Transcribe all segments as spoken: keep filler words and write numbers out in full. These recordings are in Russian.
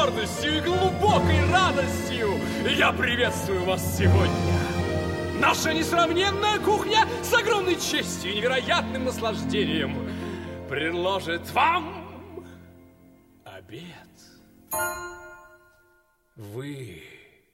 гордостью и глубокой радостью я приветствую вас сегодня. Наша несравненная кухня с огромной честью и невероятным наслаждением предложит вам обед. Вы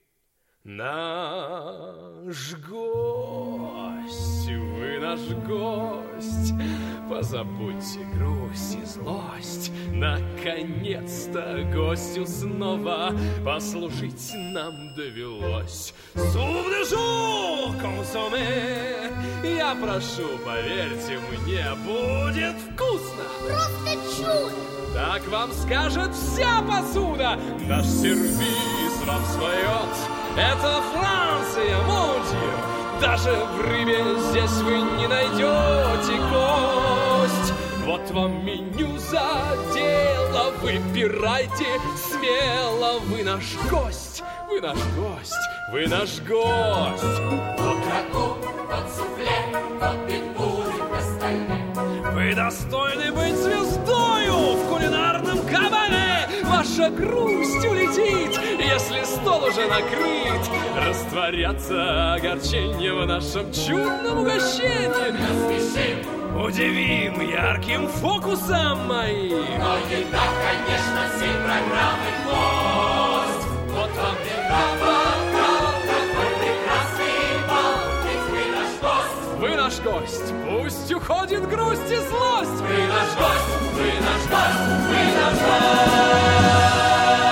наш гость, вы наш гость. Позабудьте грусть и злость. Наконец-то гостю снова послужить нам довелось. Субдежу, консоме. Я прошу, поверьте мне, будет вкусно. Просто чудо. Так вам скажет вся посуда. Наш сервиз вам своет. Это Франция, модир. Даже в рыбе здесь вы не найдете кость. Вот вам меню за дело. Выбирайте смело. Вы наш гость, вы наш гость, вы наш гость. Вот рагу, вот суфле, вот бигбуры остальные. Вы достойны быть звездою в кулинарном кабане. Ваша грусть улетит, если стол уже накрыт. Растворятся огорчения в нашем чудном угощении. Распишим, удивим ярким фокусом моим. но еда, конечно, всей программы гость. Вот вам еда, бокал, какой прекрасный бал. Ведь вы наш гость. Вы наш гость, пусть уходит грусть и злость. Вы наш гость, вы наш гость, вы наш гость.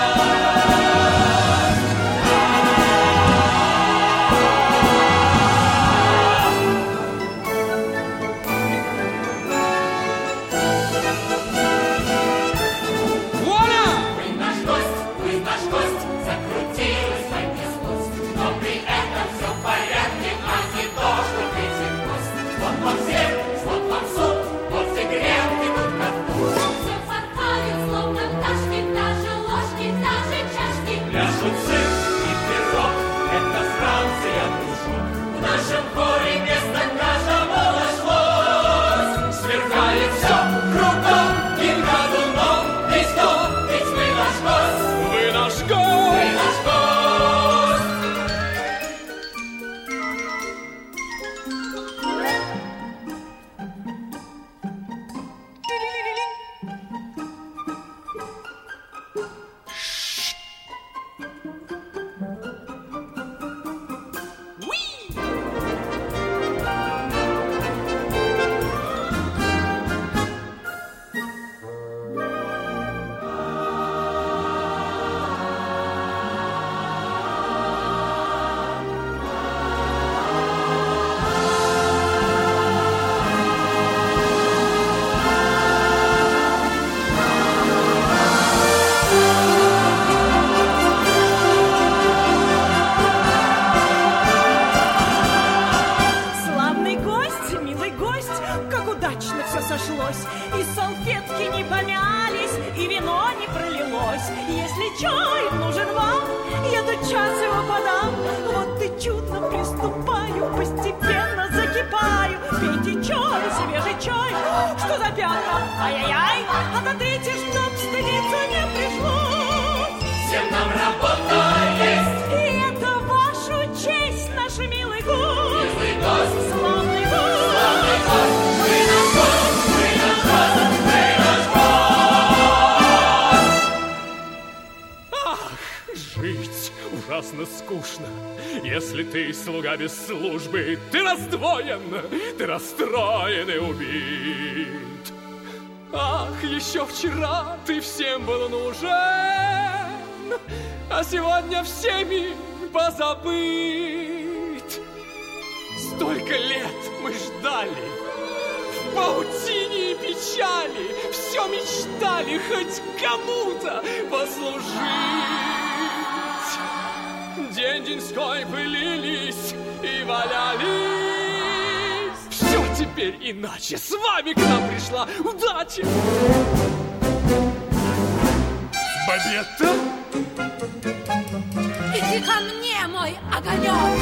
Скучно, если ты слуга без службы. Ты раздвоен, ты расстроен и убит. Ах, еще вчера ты всем был нужен, а сегодня всеми позабыт. Столько лет мы ждали, в паутине и печали, все мечтали хоть кому-то послужить. День-деньской пылились и валялись. Все теперь иначе. С вами к нам пришла удача. Бабетта? Иди ко мне, мой огонек.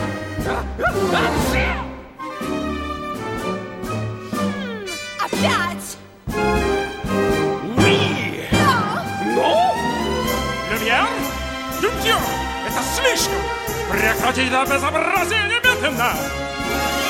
Опять! Прекратить это безобразие немедленно!